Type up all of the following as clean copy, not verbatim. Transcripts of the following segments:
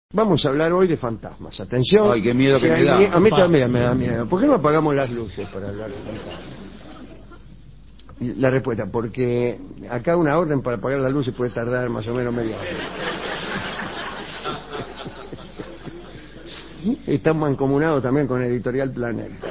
Vamos a hablar hoy de fantasmas. Atención. Ay, qué miedo que me da. A mí también me da miedo. ¿Por qué no apagamos las luces para hablar de fantasmas? Y la respuesta, porque acá una orden para apagar las luces puede tardar más o menos media hora. Estamos mancomunados también con Editorial Planeta.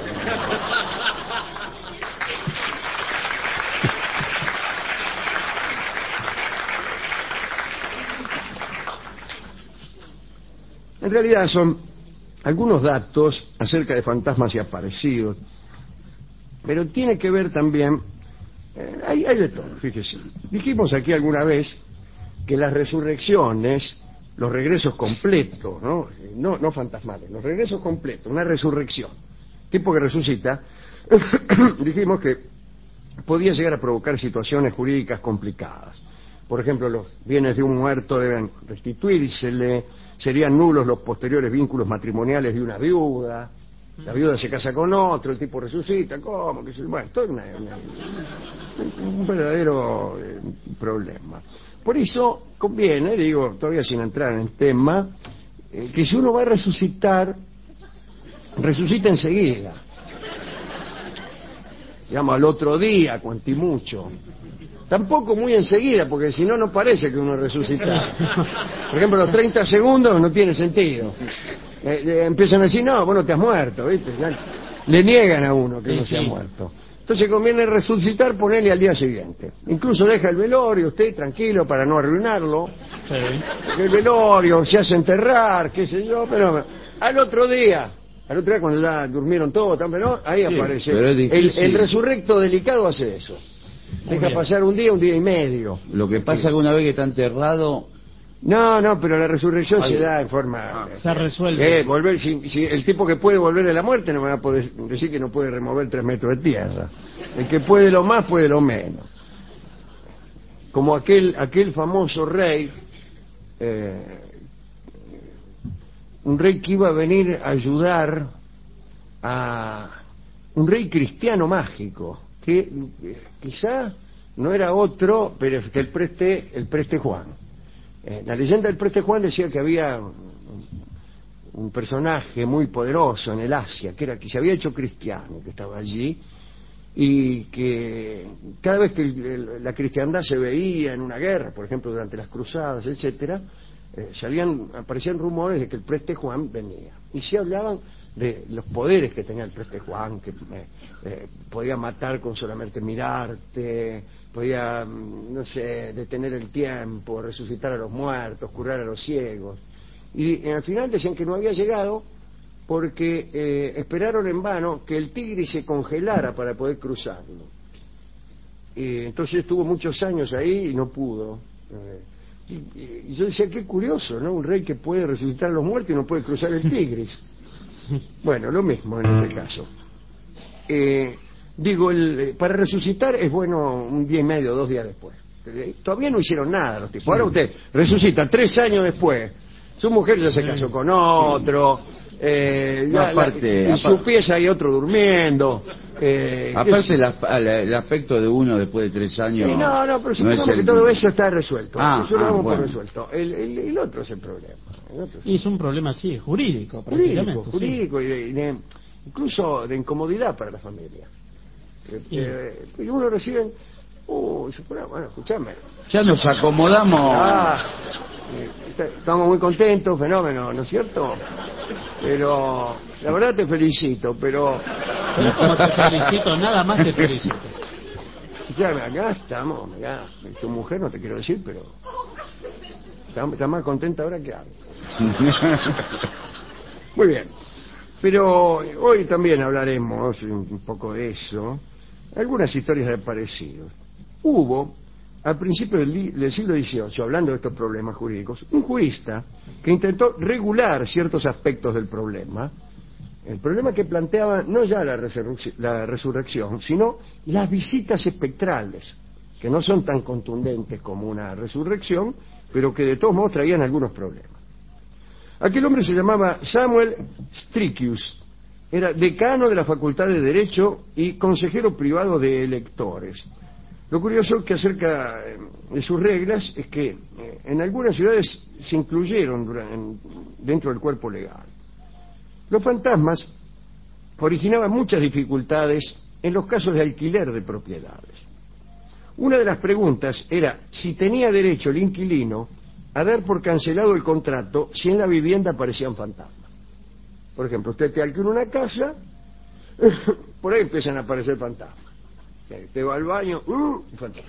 En realidad son algunos datos acerca de fantasmas y aparecidos, pero tiene que ver también, hay de todo, fíjese. Dijimos aquí alguna vez que las resurrecciones, los regresos completos, no fantasmales, los regresos completos, una resurrección, tipo que resucita, dijimos que podía llegar a provocar situaciones jurídicas complicadas. Por ejemplo, los bienes de un muerto deben restituírsele, serían nulos los posteriores vínculos matrimoniales de una viuda, la viuda se casa con otro, el tipo resucita, ¿cómo? Bueno, todo un verdadero problema. Por eso conviene, digo, todavía sin entrar en el tema, que si uno va a resucitar, resucita enseguida. Digamos, al otro día, cuanti mucho. Tampoco muy enseguida, porque si no, no parece que uno resucita. Por ejemplo, los 30 segundos no tiene sentido. Empiezan a decir, no, vos no te has muerto, ¿viste? Ya le niegan a uno que no se ha muerto. Entonces conviene resucitar, ponerle al día siguiente. Incluso deja el velorio, usted tranquilo para no arruinarlo. Sí. El velorio, se hace enterrar, qué sé yo, pero al otro día cuando ya durmieron todos, ¿no? Ahí sí, aparece. El resurrecto delicado hace eso. Deja pasar un día y medio. Lo que pasa es que una vez que está enterrado... No, pero la resurrección se da en forma... se resuelve. Si el tipo que puede volver de la muerte no me va a poder decir que no puede remover 3 metros de tierra. El que puede lo más, puede lo menos. Como aquel famoso rey, un rey que iba a venir a ayudar a un rey cristiano mágico, que quizá no era otro, pero que el preste Juan. La leyenda del preste Juan decía que había un personaje muy poderoso en el Asia, que se había hecho cristiano, que estaba allí, y que cada vez que la cristiandad se veía en una guerra, por ejemplo durante las cruzadas, etcétera, aparecían rumores de que el preste Juan venía, y se hablaban de los poderes que tenía el preste Juan, que podía matar con solamente mirarte, podía, no sé, detener el tiempo, resucitar a los muertos, curar a los ciegos. Y al final decían que no había llegado porque esperaron en vano que el Tigris se congelara para poder cruzarlo. Entonces estuvo muchos años ahí y no pudo. Y yo decía, qué curioso, ¿no? Un rey que puede resucitar a los muertos y no puede cruzar el Tigris. Bueno, lo mismo en este caso. Para resucitar es bueno un día y medio, 2 días después. Todavía no hicieron nada los tipos. Ahora usted resucita 3 años después. Su mujer ya se casó con otro. En su pieza hay otro durmiendo. Aparte el aspecto de uno después de 3 años. Pero supongamos que todo eso está resuelto. Eso lo damos por bueno. resuelto. El otro es el problema. Y es un problema, sí, jurídico, Jurídico, sí. y incluso de incomodidad para la familia. Y uno recibe, bueno, escuchame. Ya nos acomodamos. Estamos muy contentos, fenómeno, ¿no es cierto? Pero la verdad te felicito, pero como te felicito, nada más te felicito. Escuchame, acá estamos, mirá, tu mujer no te quiero decir, pero está más contenta ahora que antes. Muy bien, pero hoy también hablaremos un poco de eso, algunas historias de aparecidos. Hubo, al principio del siglo XVIII, hablando de estos problemas jurídicos, un jurista que intentó regular ciertos aspectos del problema. El problema que planteaba no ya la resurrección, sino las visitas espectrales, que no son tan contundentes como una resurrección, pero que de todos modos traían algunos problemas. Aquel hombre se llamaba Samuel Strickius, era decano de la Facultad de Derecho y consejero privado de electores. Lo curioso que acerca de sus reglas es que en algunas ciudades se incluyeron dentro del cuerpo legal. Los fantasmas originaban muchas dificultades en los casos de alquiler de propiedades. Una de las preguntas era si tenía derecho el inquilino a dar por cancelado el contrato si en la vivienda aparecían fantasmas. Por ejemplo, usted te alquila una casa, por ahí empiezan a aparecer fantasmas. Te va al baño, fantasma.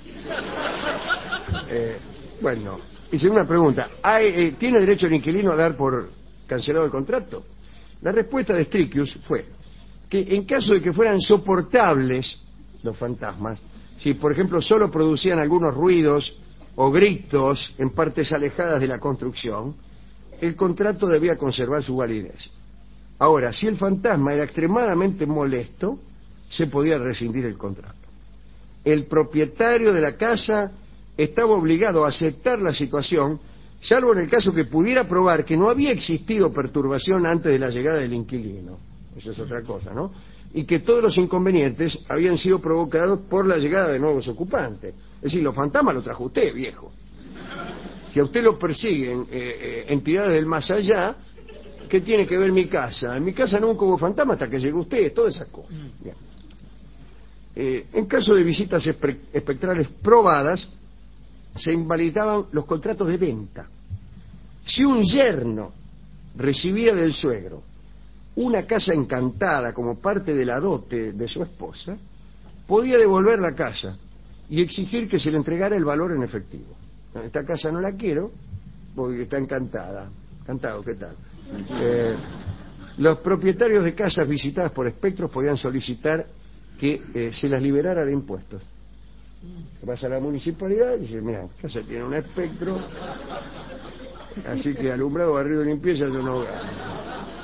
Bueno, hice una pregunta. ¿Tiene derecho el inquilino a dar por cancelado el contrato? La respuesta de Strickius fue que en caso de que fueran soportables los fantasmas, si por ejemplo solo producían algunos ruidos o gritos en partes alejadas de la construcción, el contrato debía conservar su validez. Ahora, si el fantasma era extremadamente molesto, se podía rescindir el contrato. El propietario de la casa estaba obligado a aceptar la situación, salvo en el caso que pudiera probar que no había existido perturbación antes de la llegada del inquilino. Eso es otra cosa, ¿no? Y que todos los inconvenientes habían sido provocados por la llegada de nuevos ocupantes. Es decir, los fantasmas los trajo usted, viejo. Si a usted lo persiguen entidades del más allá, ¿qué tiene que ver mi casa? En mi casa nunca hubo fantasma hasta que llegó usted, todas esas cosas. Bien. En caso de visitas espectrales probadas, se invalidaban los contratos de venta. Si un yerno recibía del suegro una casa encantada como parte de la dote de su esposa, podía devolver la casa y exigir que se le entregara el valor en efectivo. Esta casa no la quiero porque está encantada. Encantado, ¿qué tal? Los propietarios de casas visitadas por espectros podían solicitar que se las liberara de impuestos. Vas a la municipalidad y dice, mira, la casa tiene un espectro, así que alumbrado, barrido y limpieza yo no gano.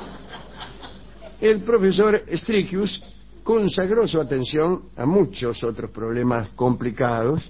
El profesor Strickius consagró su atención a muchos otros problemas complicados.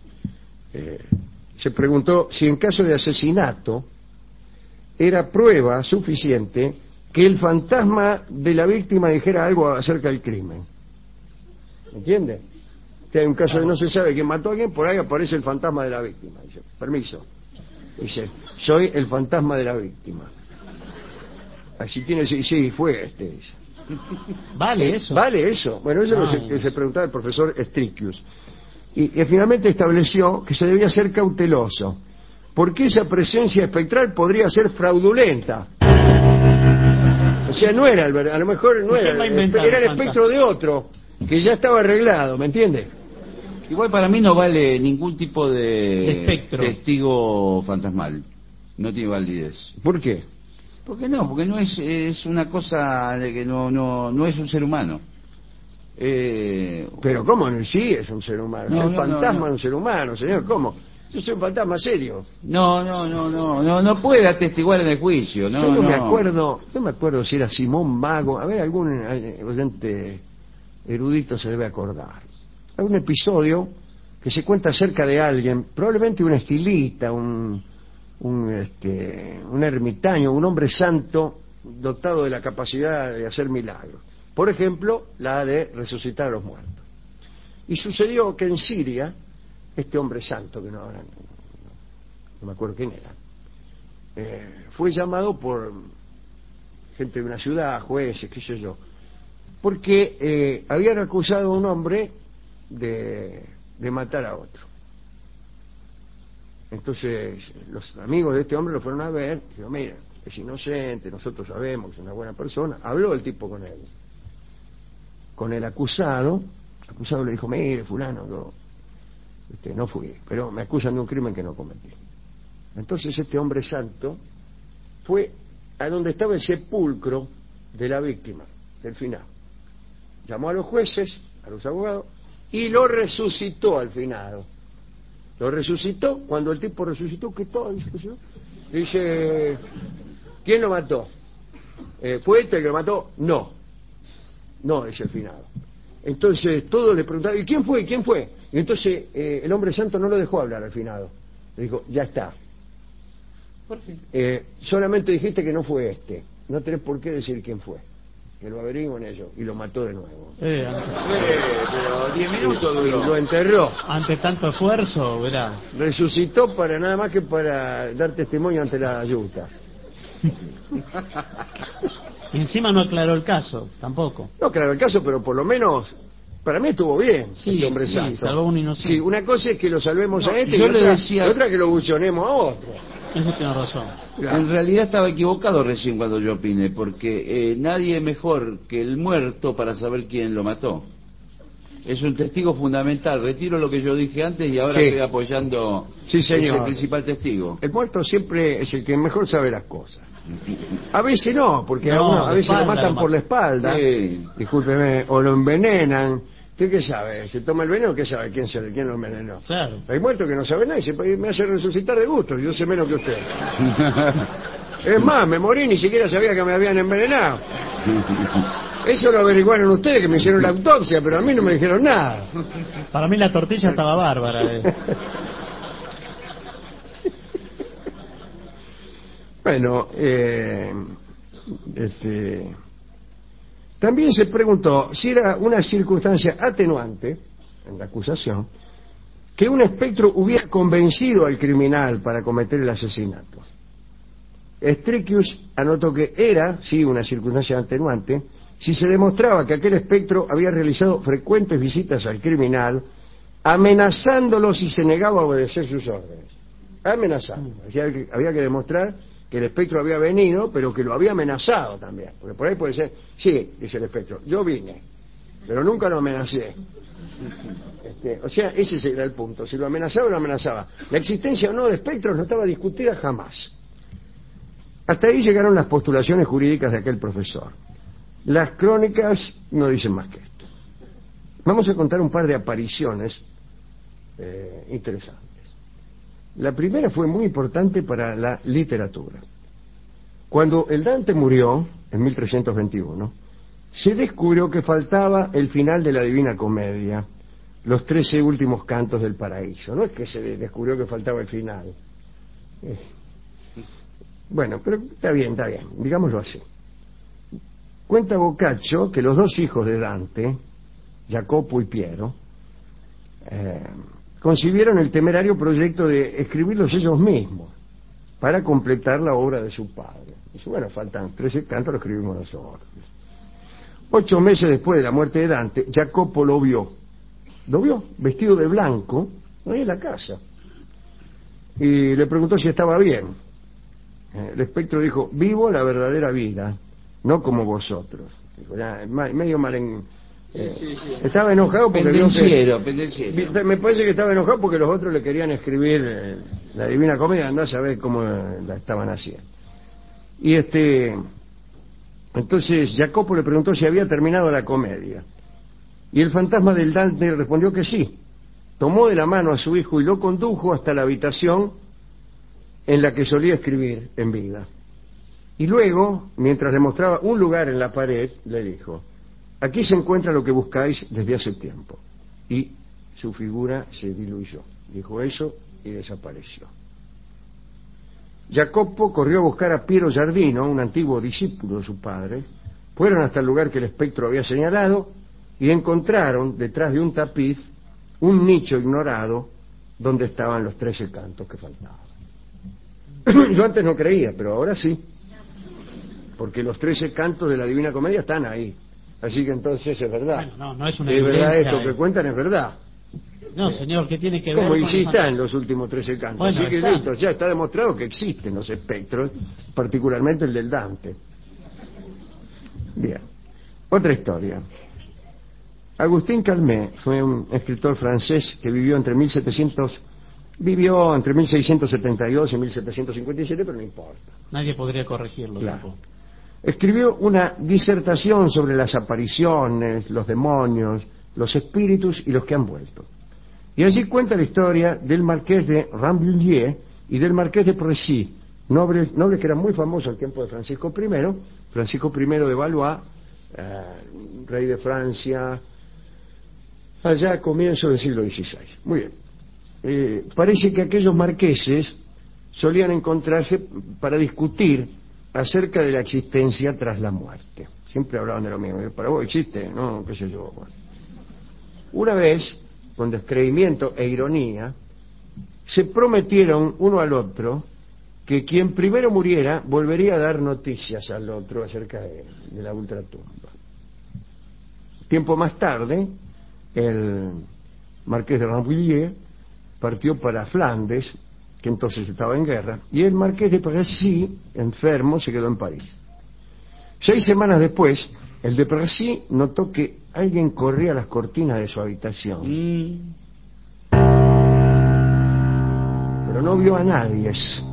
Se preguntó si en caso de asesinato era prueba suficiente que el fantasma de la víctima dijera algo acerca del crimen. ¿Entiende? Que hay un caso de no se sabe quién mató a alguien, por ahí aparece el fantasma de la víctima. Dice, permiso. Dice, soy el fantasma de la víctima. Así tiene, sí, fue dice. ¿Vale eso? ¿Vale eso? Bueno, eso es lo que se preguntaba el profesor Strickius. Y finalmente estableció que se debía ser cauteloso, porque esa presencia espectral podría ser fraudulenta. O sea, no era a lo mejor no era el espectro de otro, que ya estaba arreglado, ¿me entiende? Igual para mí no vale ningún tipo de testigo fantasmal. No tiene validez. ¿Por qué? Porque no es una cosa de que no es un ser humano. Pero ¿cómo? Sí es un ser humano. Es el fantasma de un ser humano, señor. ¿Cómo? Yo soy un fantasma serio. No puede atestiguar en el juicio. Yo no me acuerdo si era Simón Mago. A ver, algún oyente erudito se debe acordar. Hay un episodio que se cuenta acerca de alguien, probablemente un estilita, un ermitaño, un hombre santo dotado de la capacidad de hacer milagros. Por ejemplo, la de resucitar a los muertos. Y sucedió que en Siria, este hombre santo, que no me acuerdo quién era, fue llamado por gente de una ciudad, jueces, qué sé yo, porque habían acusado a un hombre de matar a otro. Entonces los amigos de este hombre lo fueron a ver, dijeron, mira, es inocente, nosotros sabemos que es una buena persona. Habló el tipo con él, con el acusado le dijo, mire, fulano, yo no fui, pero me acusan de un crimen que no cometí. Entonces este hombre santo fue a donde estaba el sepulcro de la víctima, del final. Llamó a los jueces, a los abogados, y lo resucitó al finado. Lo resucitó, cuando el tipo resucitó, ¿qué tal? Dice, ¿quién lo mató? ¿Fue este el que lo mató? No, dice el finado. Entonces todos le preguntaron, ¿y quién fue? ¿Quién fue? Y entonces el hombre santo no lo dejó hablar al finado. Le dijo, ya está. ¿Por qué? Solamente dijiste que no fue este. No tenés por qué decir quién fue. que lo averigüen ellos, y lo mató de nuevo. Pero 10 minutos duró. Y lo enterró. Ante tanto esfuerzo, verá. Resucitó para nada más que para dar testimonio ante la yuta. Y encima no aclaró el caso, tampoco. No aclaró el caso, pero por lo menos para mí estuvo bien. Sí, este hombre sí, santo. salvó a un inocente. Sí, una cosa es que lo salvemos a este yo y le otra, decía... otra que lo buchonemos a otro. Eso tiene razón. Claro. En realidad estaba equivocado recién cuando yo opiné, porque nadie mejor que el muerto para saber quién lo mató. Es un testigo fundamental. Retiro lo que yo dije antes y ahora estoy apoyando sí, señor. el principal testigo. El muerto siempre es el que mejor sabe las cosas. A veces no, porque a veces lo matan por la espalda. Sí. Discúlpeme, o lo envenenan. ¿Usted qué sabe? ¿Se toma el veneno? ¿Qué sabe? ¿Quién lo envenenó? Claro. Hay muertos que no saben nada y me hace resucitar de gusto. Yo sé menos que usted. Es más, me morí, ni siquiera sabía que me habían envenenado. Eso lo averiguaron ustedes, que me hicieron la autopsia, pero a mí no me dijeron nada. Para mí la tortilla estaba bárbara. Bueno, también se preguntó si era una circunstancia atenuante en la acusación que un espectro hubiera convencido al criminal para cometer el asesinato. Strickius anotó que era, sí, una circunstancia atenuante si se demostraba que aquel espectro había realizado frecuentes visitas al criminal amenazándolo si se negaba a obedecer sus órdenes. Amenazando. Había que demostrar que el espectro había venido, pero que lo había amenazado también. Porque por ahí puede ser, sí, dice el espectro, yo vine, pero nunca lo amenacé. O sea, ese era el punto. Si lo amenazaba, lo amenazaba. La existencia o no de espectros no estaba discutida jamás. Hasta ahí llegaron las postulaciones jurídicas de aquel profesor. Las crónicas no dicen más que esto. Vamos a contar un par de apariciones interesantes. La primera fue muy importante para la literatura. Cuando el Dante murió, en 1321, se descubrió que faltaba el final de la Divina Comedia, los 13 últimos cantos del paraíso. No es que se descubrió que faltaba el final. Bueno, pero está bien, digámoslo así. Cuenta Boccaccio que los dos hijos de Dante, Jacopo y Piero, concibieron el temerario proyecto de escribirlos ellos mismos para completar la obra de su padre. Dice, bueno, faltan 13 cantos, lo escribimos nosotros. 8 meses después de la muerte de Dante, Jacopo lo vio, vestido de blanco, ahí en la casa, y le preguntó si estaba bien. El espectro dijo, vivo la verdadera vida, no como vosotros. Dijo, ya, medio mal en... Sí. Estaba enojado porque pendenciero. Me parece que estaba enojado porque los otros le querían escribir la Divina Comedia, andá a saber cómo la estaban haciendo. Y entonces Jacopo le preguntó si había terminado la comedia. Y el fantasma del Dante respondió que sí. Tomó de la mano a su hijo y lo condujo hasta la habitación en la que solía escribir en vida. Y luego, mientras le mostraba un lugar en la pared, le dijo, aquí se encuentra lo que buscáis desde hace tiempo. Y su figura se diluyó. Dijo eso y desapareció. Jacopo corrió a buscar a Piero Giardino, un antiguo discípulo de su padre. Fueron hasta el lugar que el espectro había señalado y encontraron, detrás de un tapiz, un nicho ignorado donde estaban los 13 cantos que faltaban. Yo antes no creía, pero ahora sí. Porque los 13 cantos de la Divina Comedia están ahí. Así que entonces es verdad. Bueno, no es una es evidencia. Verdad esto que cuentan es verdad. No, señor, ¿qué tiene que ver? Como está en los últimos 13 cantos. Bueno, así que listo, ya está demostrado que existen los espectros, particularmente el del Dante. Bien. Otra historia. Agustín Calmet fue un escritor francés que vivió entre 1672 y 1757, pero no importa. Nadie podría corregirlo. Claro. Escribió una disertación sobre las apariciones, los demonios, los espíritus y los que han vuelto. Y allí cuenta la historia del marqués de Rambouillet y del marqués de Précy, nobles que eran muy famosos al tiempo de Francisco I de Valois, rey de Francia, allá a comienzos del siglo XVI. Muy bien. Parece que aquellos marqueses solían encontrarse para discutir acerca de la existencia tras la muerte. siempre hablaban de lo mismo. Para vos existe, ¿no? ¿Qué sé yo? Bueno. Una vez, con descreimiento e ironía, se prometieron uno al otro que quien primero muriera volvería a dar noticias al otro acerca de la ultratumba. Tiempo más tarde, el marqués de Rambouillet partió para Flandes, que entonces estaba en guerra, y el marqués de Précy, enfermo, se quedó en París. 6 semanas después, el de Précy notó que alguien corría las cortinas de su habitación. Pero no vio a nadie.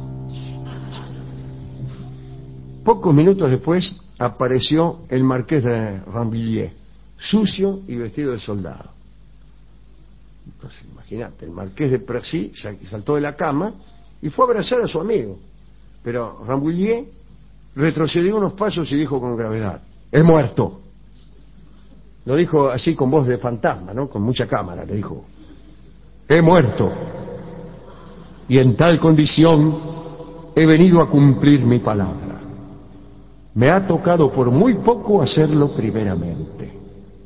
Pocos minutos después apareció el marqués de Rambouillet, sucio y vestido de soldado. Entonces, imagínate, el marqués de Précy saltó de la cama y fue a abrazar a su amigo. Pero Rambouillet retrocedió unos pasos y dijo con gravedad: «He muerto». Lo dijo así con voz de fantasma, ¿no? Con mucha cámara, le dijo: «He muerto. Y en tal condición he venido a cumplir mi palabra. Me ha tocado por muy poco hacerlo primeramente».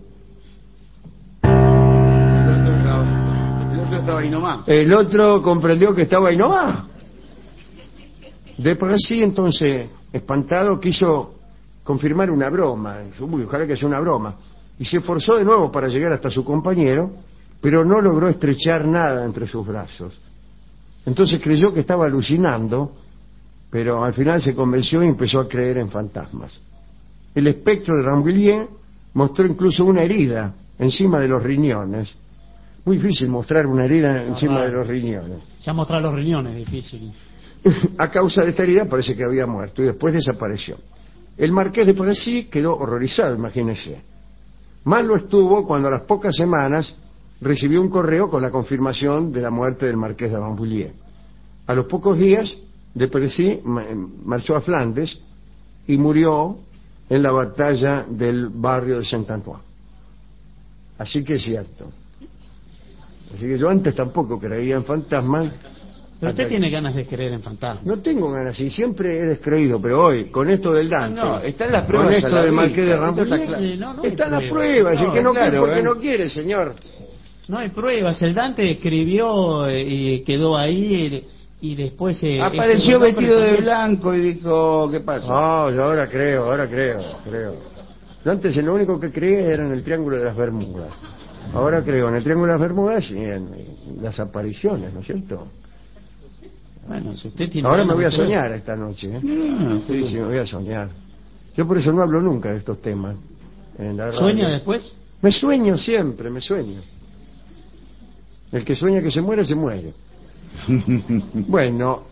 Estaba ahí nomás. El otro comprendió que estaba ahí nomás. De Précy, entonces, espantado, quiso confirmar una broma. Dijo: «Uy, ojalá que sea una broma». Y se esforzó de nuevo para llegar hasta su compañero, pero no logró estrechar nada entre sus brazos. Entonces creyó que estaba alucinando, pero al final se convenció y empezó a creer en fantasmas. El espectro de Rambouillet mostró incluso una herida encima de los riñones. Muy difícil mostrar una herida encima de los riñones. Ya mostrar los riñones es difícil. A causa de esta herida parece que había muerto y después desapareció. El marqués de Précy quedó horrorizado, imagínese. Más lo estuvo cuando a las pocas semanas recibió un correo con la confirmación de la muerte del marqués de Rambouillet. A los pocos días, de Précy marchó a Flandes y murió en la batalla del barrio de Saint-Antoine. Así que es cierto. Así que yo antes tampoco creía en fantasmas. Pero usted tiene ganas de creer en fantasmas. No tengo ganas, y siempre he descreído, pero hoy, con esto del Dante, No, están las pruebas con esto a la del vista, marqués de esto está Rambouillet, claro. están las pruebas, y que no claro, quiere porque no quiere, señor. No hay pruebas. El Dante escribió y quedó ahí y después... Apareció vestido de blanco y dijo: ¿qué pasa? Ah, yo ahora creo. Yo antes lo único que creía era en el Triángulo de las Bermudas. Ahora creo en el Triángulo de las Bermudas y en las apariciones, ¿no es cierto? Bueno, si usted tiene... Ahora me voy a soñar esta noche, ¿eh? Sí, me voy a soñar. Yo por eso no hablo nunca de estos temas en la radio. ¿Sueña después? Me sueño siempre, me sueño. El que sueña que se muere, se muere. Bueno,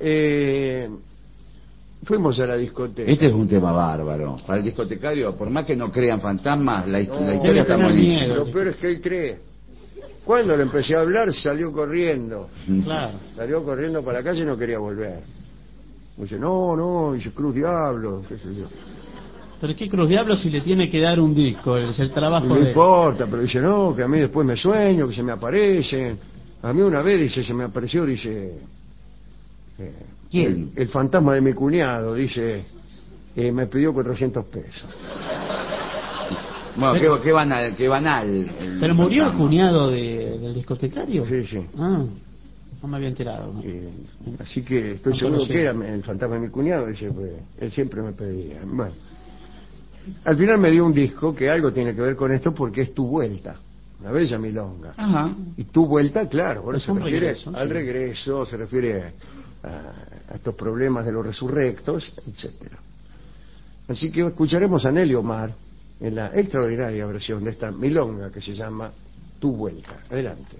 fuimos a la discoteca. Este es un tema bárbaro. Para el discotecario, por más que no crean fantasmas, la historia debe está tener buenísima. miedo. Lo peor es que él cree. Cuando le empecé a hablar, salió corriendo. Claro. Salió corriendo para la calle y no quería volver. Dice: no, dice, Cruz Diablo, qué sé yo. Pero qué Cruz Diablo si le tiene que dar un disco, es el trabajo No de... importa, pero dice: no, que a mí después me sueño, que se me aparecen. A mí una vez, dice, se me apareció, dice... ¿Quién? El fantasma de mi cuñado, dice, me pidió 400 pesos. Bueno, qué banal. ¿Pero murió el cuñado del discotecario? Sí. Ah, no me había enterado. ¿No? Así que estoy No seguro conocía. que era el fantasma de mi cuñado, dice, pues, él siempre me pedía. Bueno, al final me dio un disco que algo tiene que ver con esto porque es Tu Vuelta, una bella milonga. Ajá. Y Tu Vuelta, claro, bueno, Es se un refiere regreso, al sí. regreso, se refiere a estos problemas de los resurrectos, etcétera. Así que escucharemos a Nelly Omar en la extraordinaria versión de esta milonga que se llama Tu Vuelta. Adelante.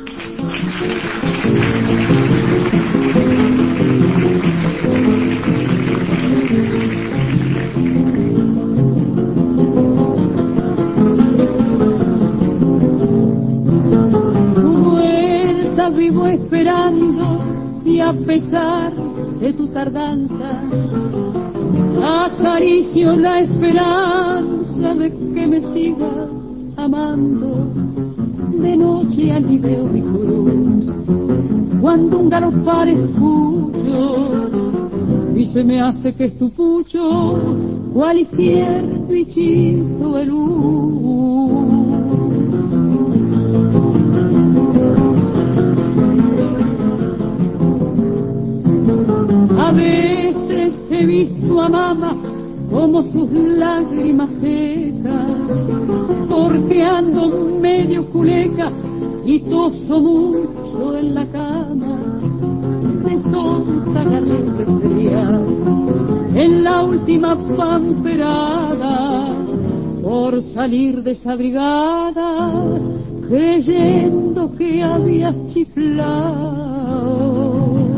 Tu vuelta vivo esperando y a pesar de tu tardanza acaricio la esperanza de que me sigas amando. De noche alivio mi cruz cuando un galopar escucho y se me hace que es tu pucho, cualquier bichito el A veces he visto a mamá como sus lágrimas secas, porque ando medio culeca y toso mucho en la cama. De sonza agarré el resfriado en la última pamperada, por salir desabrigada, creyendo que habías chiflado.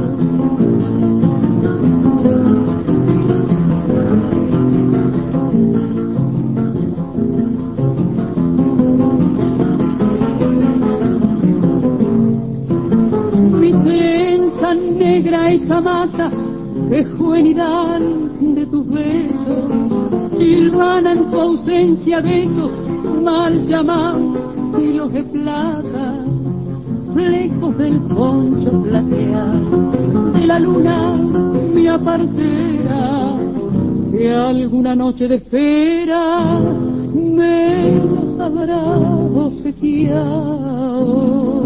Negra esa mata que juvenidad de tus besos, silvana en tu ausencia de esos mal llamados hilos de plata, flecos del poncho plateado de la luna mía parcera, que alguna noche de espera me los habrá obsequiado.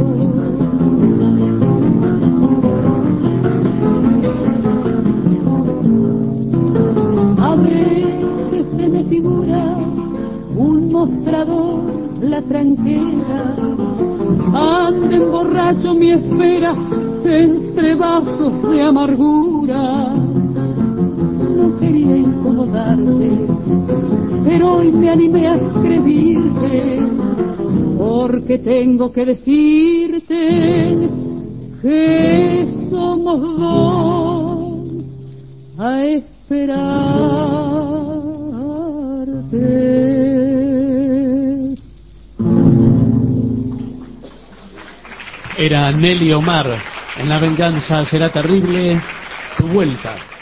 A veces se me figura un mostrador, la tranquera, anda en borracho mi espera entre vasos de amargura. No quería incomodarte, pero hoy me animé a escribirte, porque tengo que decirte que somos dos a esperarte. Era Nelly Omar, en La venganza será terrible, tu vuelta.